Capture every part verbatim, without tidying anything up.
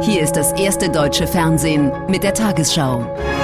Hier ist das erste deutsche Fernsehen mit der Tagesschau.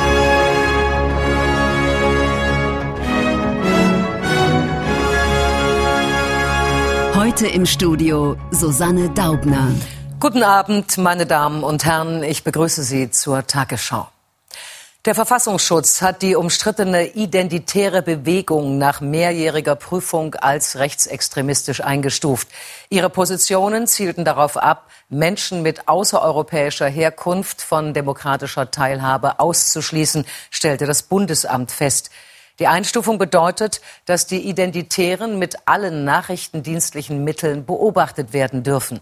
Heute im Studio Susanne Daubner. Guten Abend, meine Damen und Herren. Ich begrüße Sie zur Tagesschau. Der Verfassungsschutz hat die umstrittene identitäre Bewegung nach mehrjähriger Prüfung als rechtsextremistisch eingestuft. Ihre Positionen zielten darauf ab, Menschen mit außereuropäischer Herkunft von demokratischer Teilhabe auszuschließen, stellte das Bundesamt fest. Die Einstufung bedeutet, dass die Identitären mit allen nachrichtendienstlichen Mitteln beobachtet werden dürfen.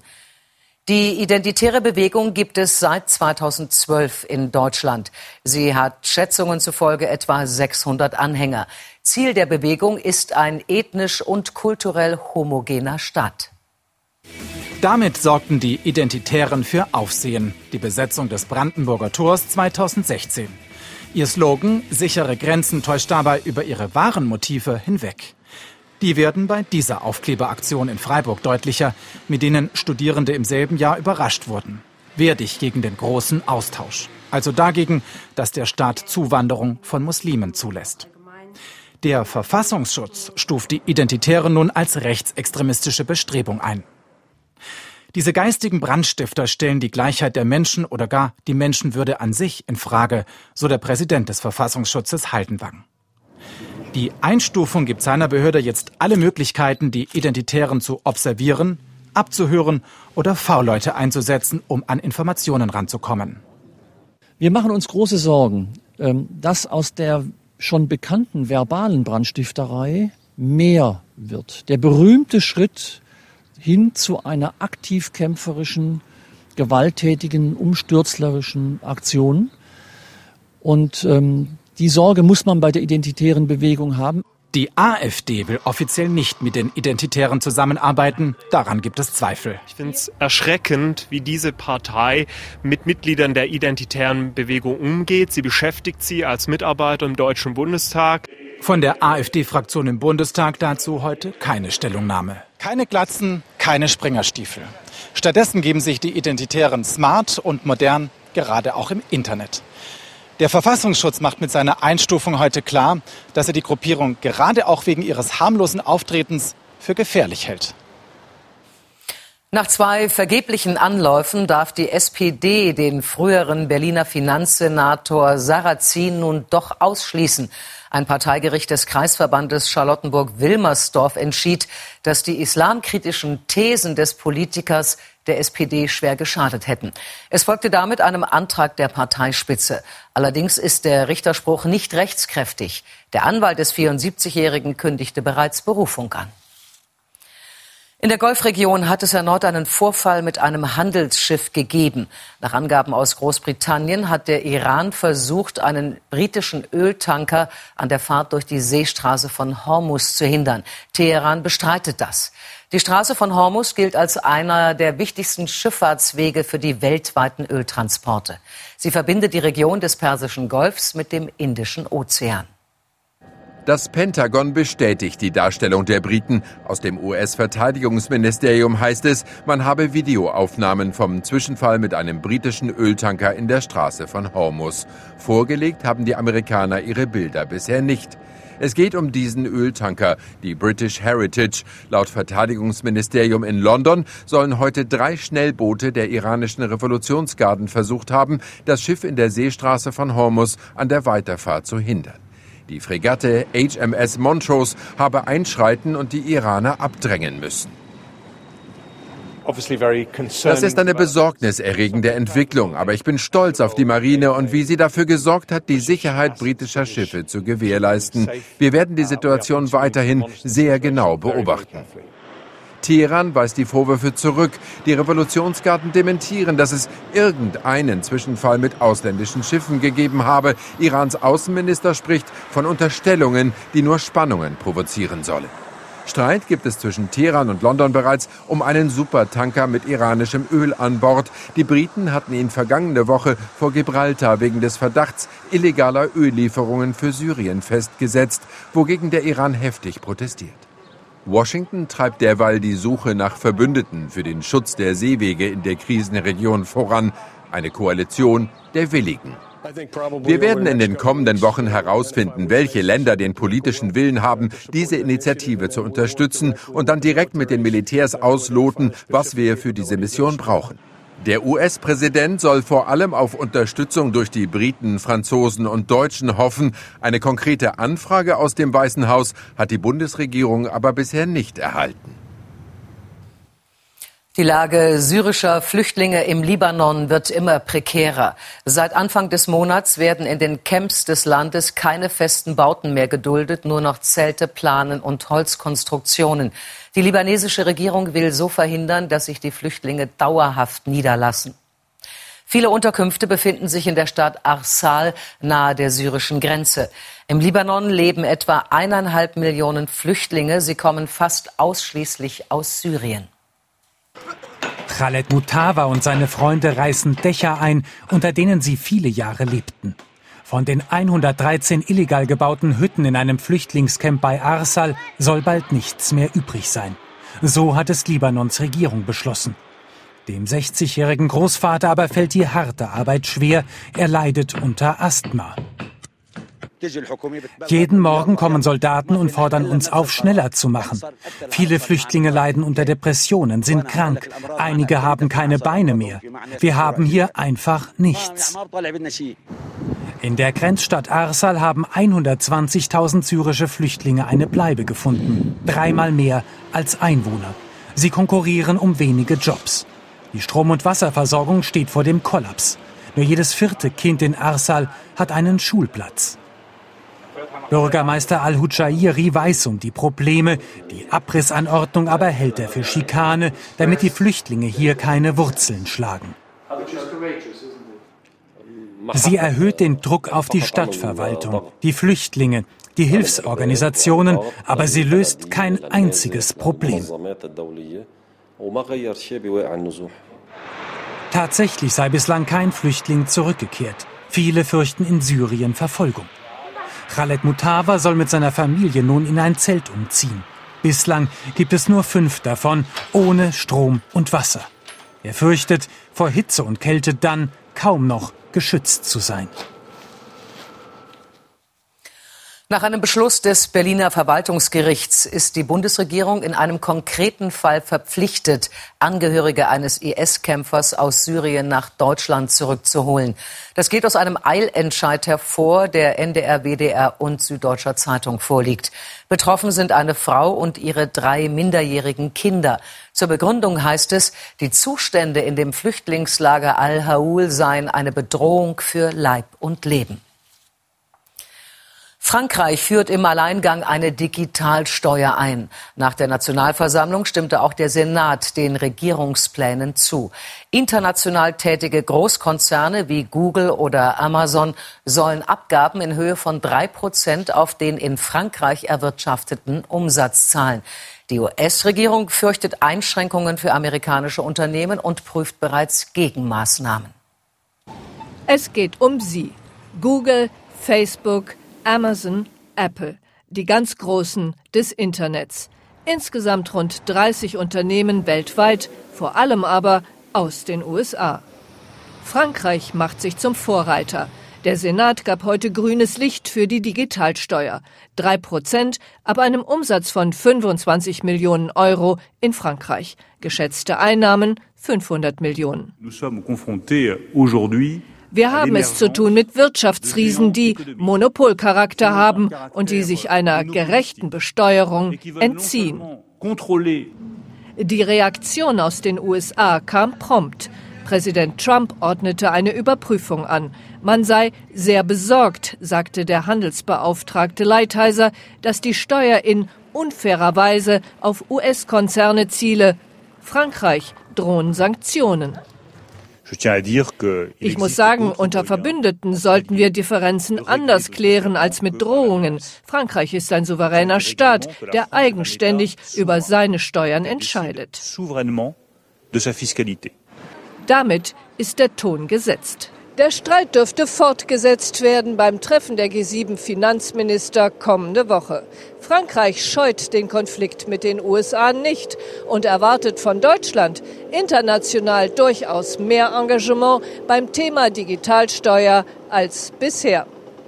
Die identitäre Bewegung gibt es seit zweitausendzwölf in Deutschland. Sie hat Schätzungen zufolge etwa sechshundert Anhänger. Ziel der Bewegung ist ein ethnisch und kulturell homogener Staat. Damit sorgten die Identitären für Aufsehen. Die Besetzung des Brandenburger Tors zweitausendsechzehn. Ihr Slogan "Sichere Grenzen" täuscht dabei über ihre wahren Motive hinweg. Die werden bei dieser Aufkleberaktion in Freiburg deutlicher, mit denen Studierende im selben Jahr überrascht wurden. Wehr dich gegen den großen Austausch. Also dagegen, dass der Staat Zuwanderung von Muslimen zulässt. Der Verfassungsschutz stuft die Identitären nun als rechtsextremistische Bestrebung ein. Diese geistigen Brandstifter stellen die Gleichheit der Menschen oder gar die Menschenwürde an sich in Frage, so der Präsident des Verfassungsschutzes Haldenwang. Die Einstufung gibt seiner Behörde jetzt alle Möglichkeiten, die Identitären zu observieren, abzuhören oder V-Leute einzusetzen, um an Informationen ranzukommen. Wir machen uns große Sorgen, dass aus der schon bekannten verbalen Brandstifterei mehr wird. Der berühmte Schritt hin zu einer aktiv kämpferischen, gewalttätigen, umstürzlerischen Aktion. Und ähm, die Sorge muss man bei der identitären Bewegung haben. Die AfD will offiziell nicht mit den Identitären zusammenarbeiten. Daran gibt es Zweifel. Ich finde es erschreckend, wie diese Partei mit Mitgliedern der identitären Bewegung umgeht. Sie beschäftigt sie als Mitarbeiter im Deutschen Bundestag. Von der AfD-Fraktion im Bundestag dazu heute keine Stellungnahme. Keine Glatzen, keine Springerstiefel. Stattdessen geben sich die Identitären smart und modern, gerade auch im Internet. Der Verfassungsschutz macht mit seiner Einstufung heute klar, dass er die Gruppierung gerade auch wegen ihres harmlosen Auftretens für gefährlich hält. Nach zwei vergeblichen Anläufen darf die S P D den früheren Berliner Finanzsenator Sarrazin nun doch ausschließen. Ein Parteigericht des Kreisverbandes Charlottenburg-Wilmersdorf entschied, dass die islamkritischen Thesen des Politikers der S P D schwer geschadet hätten. Es folgte damit einem Antrag der Parteispitze. Allerdings ist der Richterspruch nicht rechtskräftig. Der Anwalt des vierundsiebzigjährigen kündigte bereits Berufung an. In der Golfregion hat es erneut einen Vorfall mit einem Handelsschiff gegeben. Nach Angaben aus Großbritannien hat der Iran versucht, einen britischen Öltanker an der Fahrt durch die Seestraße von Hormuz zu hindern. Teheran bestreitet das. Die Straße von Hormuz gilt als einer der wichtigsten Schifffahrtswege für die weltweiten Öltransporte. Sie verbindet die Region des Persischen Golfs mit dem Indischen Ozean. Das Pentagon bestätigt die Darstellung der Briten. Aus dem U S-Verteidigungsministerium heißt es, man habe Videoaufnahmen vom Zwischenfall mit einem britischen Öltanker in der Straße von Hormuz. Vorgelegt haben die Amerikaner ihre Bilder bisher nicht. Es geht um diesen Öltanker, die British Heritage. Laut Verteidigungsministerium in London sollen heute drei Schnellboote der iranischen Revolutionsgarden versucht haben, das Schiff in der Seestraße von Hormuz an der Weiterfahrt zu hindern. Die Fregatte H M S Montrose habe einschreiten und die Iraner abdrängen müssen. Das ist eine besorgniserregende Entwicklung, aber ich bin stolz auf die Marine und wie sie dafür gesorgt hat, die Sicherheit britischer Schiffe zu gewährleisten. Wir werden die Situation weiterhin sehr genau beobachten. Teheran weist die Vorwürfe zurück. Die Revolutionsgarden dementieren, dass es irgendeinen Zwischenfall mit ausländischen Schiffen gegeben habe. Irans Außenminister spricht von Unterstellungen, die nur Spannungen provozieren sollen. Streit gibt es zwischen Teheran und London bereits um einen Supertanker mit iranischem Öl an Bord. Die Briten hatten ihn vergangene Woche vor Gibraltar wegen des Verdachts illegaler Öllieferungen für Syrien festgesetzt, wogegen der Iran heftig protestiert. Washington treibt derweil die Suche nach Verbündeten für den Schutz der Seewege in der Krisenregion voran. eine Koalition der Willigen. Wir werden in den kommenden Wochen herausfinden, welche Länder den politischen Willen haben, diese Initiative zu unterstützen und dann direkt mit den Militärs ausloten, was wir für diese Mission brauchen. Der U S-Präsident soll vor allem auf Unterstützung durch die Briten, Franzosen und Deutschen hoffen. Eine konkrete Anfrage aus dem Weißen Haus hat die Bundesregierung aber bisher nicht erhalten. Die Lage syrischer Flüchtlinge im Libanon wird immer prekärer. Seit Anfang des Monats werden in den Camps des Landes keine festen Bauten mehr geduldet, nur noch Zelte, Planen und Holzkonstruktionen. Die libanesische Regierung will so verhindern, dass sich die Flüchtlinge dauerhaft niederlassen. Viele Unterkünfte befinden sich in der Stadt Arsal nahe der syrischen Grenze. Im Libanon leben etwa eineinhalb Millionen Flüchtlinge. Sie kommen fast ausschließlich aus Syrien. Khaled Mustafa und seine Freunde reißen Dächer ein, unter denen sie viele Jahre lebten. Von den hundertdreizehn illegal gebauten Hütten in einem Flüchtlingscamp bei Arsal soll bald nichts mehr übrig sein. So hat es Libanons Regierung beschlossen. Dem sechzigjährigen Großvater aber fällt die harte Arbeit schwer. Er leidet unter Asthma. Jeden Morgen kommen Soldaten und fordern uns auf, schneller zu machen. Viele Flüchtlinge leiden unter Depressionen, sind krank. Einige haben keine Beine mehr. Wir haben hier einfach nichts. In der Grenzstadt Arsal haben hundertzwanzigtausend syrische Flüchtlinge eine Bleibe gefunden. Dreimal mehr als Einwohner. Sie konkurrieren um wenige Jobs. Die Strom- und Wasserversorgung steht vor dem Kollaps. Nur jedes vierte Kind in Arsal hat einen Schulplatz. Bürgermeister Al-Hujairi weiß um die Probleme, die Abrissanordnung aber hält er für Schikane, damit die Flüchtlinge hier keine Wurzeln schlagen. Sie erhöht den Druck auf die Stadtverwaltung, die Flüchtlinge, die Hilfsorganisationen, aber sie löst kein einziges Problem. Tatsächlich sei bislang kein Flüchtling zurückgekehrt. Viele fürchten in Syrien Verfolgung. Khaled Mustafa soll mit seiner Familie nun in ein Zelt umziehen. Bislang gibt es nur fünf davon, ohne Strom und Wasser. Er fürchtet, vor Hitze und Kälte dann kaum noch geschützt zu sein. Nach einem Beschluss des Berliner Verwaltungsgerichts ist die Bundesregierung in einem konkreten Fall verpflichtet, Angehörige eines I S-Kämpfers aus Syrien nach Deutschland zurückzuholen. Das geht aus einem Eilentscheid hervor, der N D R, W D R und Süddeutscher Zeitung vorliegt. Betroffen sind eine Frau und ihre drei minderjährigen Kinder. Zur Begründung heißt es, die Zustände in dem Flüchtlingslager Al-Haul seien eine Bedrohung für Leib und Leben. Frankreich führt im Alleingang eine Digitalsteuer ein. Nach der Nationalversammlung stimmte auch der Senat den Regierungsplänen zu. International tätige Großkonzerne wie Google oder Amazon sollen Abgaben in Höhe von drei Prozent auf den in Frankreich erwirtschafteten Umsatz zahlen. Die U S-Regierung fürchtet Einschränkungen für amerikanische Unternehmen und prüft bereits Gegenmaßnahmen. Es geht um sie. Google, Facebook, Amazon, Apple, die ganz Großen des Internets. Insgesamt rund dreißig Unternehmen weltweit, vor allem aber aus den U S A. Frankreich macht sich zum Vorreiter. Der Senat gab heute grünes Licht für die Digitalsteuer. Drei Prozent ab einem Umsatz von fünfundzwanzig Millionen Euro in Frankreich. Geschätzte Einnahmen fünfhundert Millionen. Wir haben es zu tun mit Wirtschaftsriesen, die Monopolcharakter haben und die sich einer gerechten Besteuerung entziehen. Die Reaktion aus den U S A kam prompt. Präsident Trump ordnete eine Überprüfung an. Man sei sehr besorgt, sagte der Handelsbeauftragte Lighthizer, dass die Steuer in unfairer Weise auf U S-Konzerne ziele. Frankreich drohen Sanktionen. Ich muss sagen, unter Verbündeten sollten wir Differenzen anders klären als mit Drohungen. Frankreich ist ein souveräner Staat, der eigenständig über seine Steuern entscheidet. Damit ist der Ton gesetzt. Der Streit dürfte fortgesetzt werden beim Treffen der G sieben Finanzminister kommende Woche. Frankreich scheut den Konflikt mit den U S A nicht und erwartet von Deutschland international durchaus mehr Engagement beim Thema Digitalsteuer als bisher.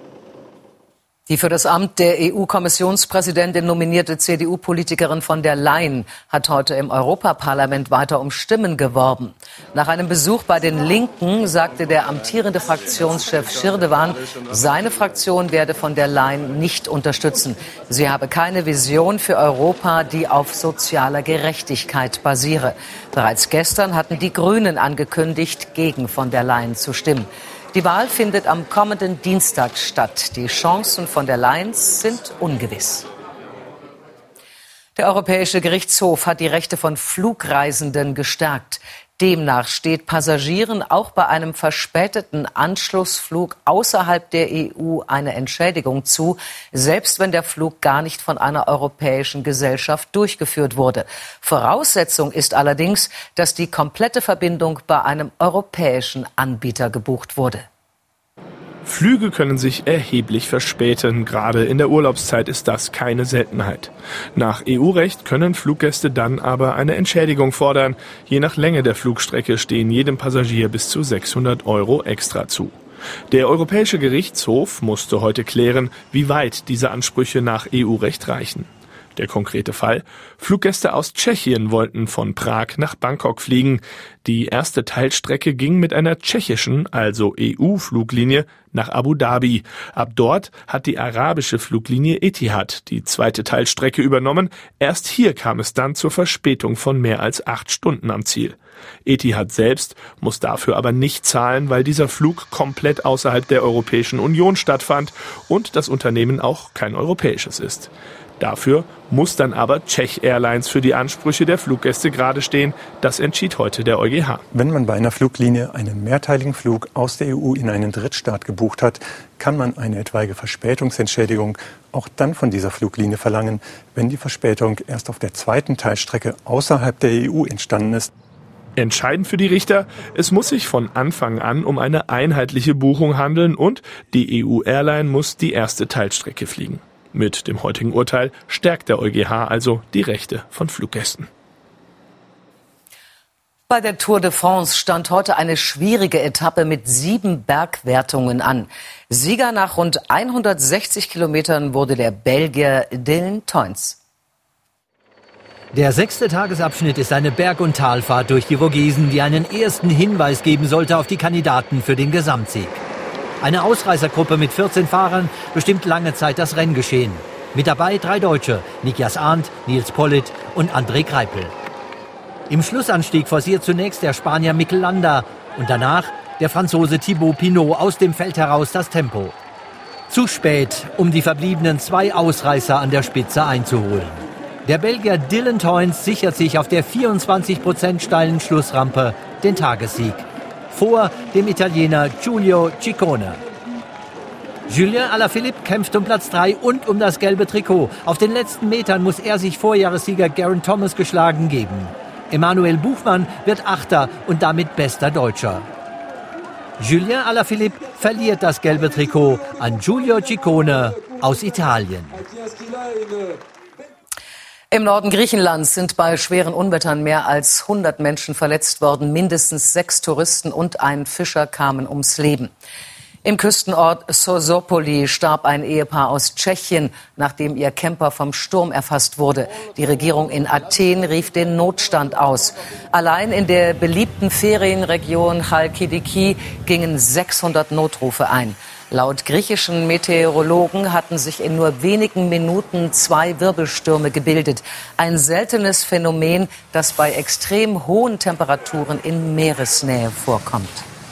Die für das Amt der E U-Kommissionspräsidentin nominierte C D U-Politikerin von der Leyen hat heute im Europaparlament weiter um Stimmen geworben. Nach einem Besuch bei den Linken sagte der amtierende Fraktionschef Schirdewan, seine Fraktion werde von der Leyen nicht unterstützen. Sie habe keine Vision für Europa, die auf sozialer Gerechtigkeit basiere. Bereits gestern hatten die Grünen angekündigt, gegen von der Leyen zu stimmen. Die Wahl findet am kommenden Dienstag statt. Die Chancen von der Leyen sind ungewiss. Der Europäische Gerichtshof hat die Rechte von Flugreisenden gestärkt. Demnach steht Passagieren auch bei einem verspäteten Anschlussflug außerhalb der E U eine Entschädigung zu, selbst wenn der Flug gar nicht von einer europäischen Gesellschaft durchgeführt wurde. Voraussetzung ist allerdings, dass die komplette Verbindung bei einem europäischen Anbieter gebucht wurde. Flüge können sich erheblich verspäten. Gerade in der Urlaubszeit ist das keine Seltenheit. Nach E U-Recht können Fluggäste dann aber eine Entschädigung fordern. Je nach Länge der Flugstrecke stehen jedem Passagier bis zu sechshundert Euro extra zu. Der Europäische Gerichtshof musste heute klären, wie weit diese Ansprüche nach E U-Recht reichen. Der konkrete Fall: Fluggäste aus Tschechien wollten von Prag nach Bangkok fliegen. Die erste Teilstrecke ging mit einer tschechischen, also E U-Fluglinie, nach Abu Dhabi. Ab dort hat die arabische Fluglinie Etihad die zweite Teilstrecke übernommen. Erst hier kam es dann zur Verspätung von mehr als acht Stunden am Ziel. Etihad selbst muss dafür aber nicht zahlen, weil dieser Flug komplett außerhalb der Europäischen Union stattfand und das Unternehmen auch kein europäisches ist. Dafür muss dann aber Czech Airlines für die Ansprüche der Fluggäste gerade stehen. Das entschied heute der EuGH. Wenn man bei einer Fluglinie einen mehrteiligen Flug aus der E U in einen Drittstaat gebucht hat, kann man eine etwaige Verspätungsentschädigung auch dann von dieser Fluglinie verlangen, wenn die Verspätung erst auf der zweiten Teilstrecke außerhalb der E U entstanden ist. Entscheidend für die Richter: Es muss sich von Anfang an um eine einheitliche Buchung handeln und die E U-Airline muss die erste Teilstrecke fliegen. Mit dem heutigen Urteil stärkt der EuGH also die Rechte von Fluggästen. Bei der Tour de France stand heute eine schwierige Etappe mit sieben Bergwertungen an. Sieger nach rund hundertsechzig Kilometern wurde der Belgier Dylan Teuns. Der sechste Tagesabschnitt ist eine Berg- und Talfahrt durch die Vogesen, die einen ersten Hinweis geben sollte auf die Kandidaten für den Gesamtsieg. Eine Ausreißergruppe mit vierzehn Fahrern bestimmt lange Zeit das Renngeschehen. Mit dabei drei Deutsche: Nikias Arndt, Nils Politt und André Greipel. Im Schlussanstieg forciert zunächst der Spanier Mikel Landa und danach der Franzose Thibaut Pinot aus dem Feld heraus das Tempo. Zu spät, um die verbliebenen zwei Ausreißer an der Spitze einzuholen. Der Belgier Dylan Teuns sichert sich auf der vierundzwanzig Prozent steilen Schlussrampe den Tagessieg. Vor dem Italiener Giulio Ciccone. Julien Alaphilippe kämpft um Platz drei und um das gelbe Trikot. Auf den letzten Metern muss er sich Vorjahressieger Geraint Thomas geschlagen geben. Emanuel Buchmann wird Achter und damit bester Deutscher. Julien Alaphilippe verliert das gelbe Trikot an Giulio Ciccone aus Italien. Im Norden Griechenlands sind bei schweren Unwettern mehr als hundert Menschen verletzt worden. Mindestens sechs Touristen und ein Fischer kamen ums Leben. Im Küstenort Sosopoli starb ein Ehepaar aus Tschechien, nachdem ihr Camper vom Sturm erfasst wurde. Die Regierung in Athen rief den Notstand aus. Allein in der beliebten Ferienregion Chalkidiki gingen sechshundert Notrufe ein. Laut griechischen Meteorologen hatten sich in nur wenigen Minuten zwei Wirbelstürme gebildet. Ein seltenes Phänomen, das bei extrem hohen Temperaturen in Meeresnähe vorkommt.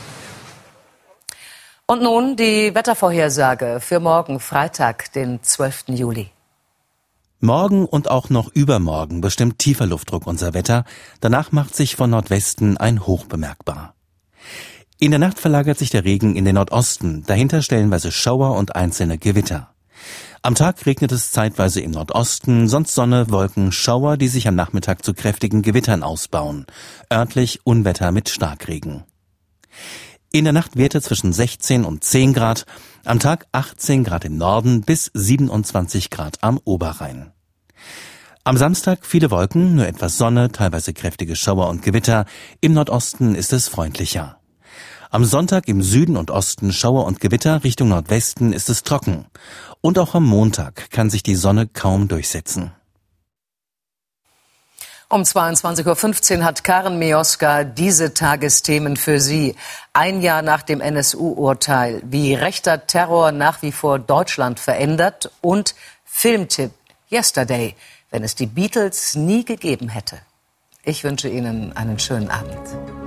Und nun die Wettervorhersage für morgen, Freitag, den zwölften Juli. Morgen und auch noch übermorgen bestimmt tiefer Luftdruck unser Wetter. Danach macht sich von Nordwesten ein Hoch bemerkbar. In der Nacht verlagert sich der Regen in den Nordosten, dahinter stellenweise Schauer und einzelne Gewitter. Am Tag regnet es zeitweise im Nordosten, sonst Sonne, Wolken, Schauer, die sich am Nachmittag zu kräftigen Gewittern ausbauen. Örtlich Unwetter mit Starkregen. In der Nacht Werte zwischen sechzehn und zehn Grad, am Tag achtzehn Grad im Norden bis siebenundzwanzig Grad am Oberrhein. Am Samstag viele Wolken, nur etwas Sonne, teilweise kräftige Schauer und Gewitter. Im Nordosten ist es freundlicher. Am Sonntag im Süden und Osten Schauer und Gewitter, Richtung Nordwesten ist es trocken. Und auch am Montag kann sich die Sonne kaum durchsetzen. Um zweiundzwanzig Uhr fünfzehn hat Karen Mioska diese Tagesthemen für Sie. Ein Jahr nach dem N S U-Urteil, wie rechter Terror nach wie vor Deutschland verändert und Filmtipp Yesterday, wenn es die Beatles nie gegeben hätte. Ich wünsche Ihnen einen schönen Abend.